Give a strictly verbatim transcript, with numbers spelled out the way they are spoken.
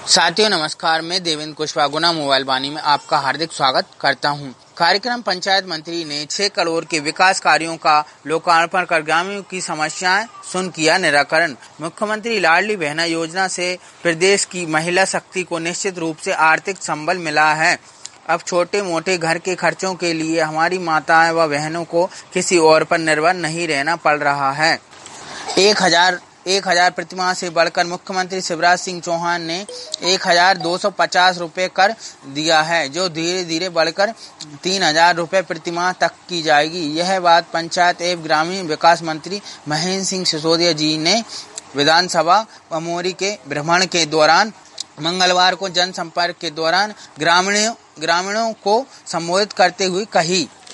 साथियों नमस्कार, मैं देवेंद्र कुशवाहा गुना मोबाइल वाणी में आपका हार्दिक स्वागत करता हूं। कार्यक्रम पंचायत मंत्री ने छह करोड़ के विकास कार्यों का लोकार्पण कर ग्रामीणों की समस्याएं सुन किया निराकरण। मुख्यमंत्री लाडली बहना योजना से प्रदेश की महिला शक्ति को निश्चित रूप से आर्थिक संबल मिला है। अब छोटे मोटे घर के खर्चों के लिए हमारी माताएं व बहनों को किसी और पर निर्भर नहीं रहना पड़ रहा है। एक हजार एक हजार प्रतिमाह से बढ़कर मुख्यमंत्री शिवराज सिंह चौहान ने एक हजार दो सौ पचास रुपये कर दिया है, जो धीरे धीरे बढ़कर तीन हजार रुपये प्रतिमाह तक की जाएगी। यह बात पंचायत एवं ग्रामीण विकास मंत्री महेंद्र सिंह सिसोदिया जी ने विधानसभा बमोरी के भ्रमण के दौरान मंगलवार को जनसंपर्क के दौरान ग्रामीणों ग्रामीणों को संबोधित करते हुए कही।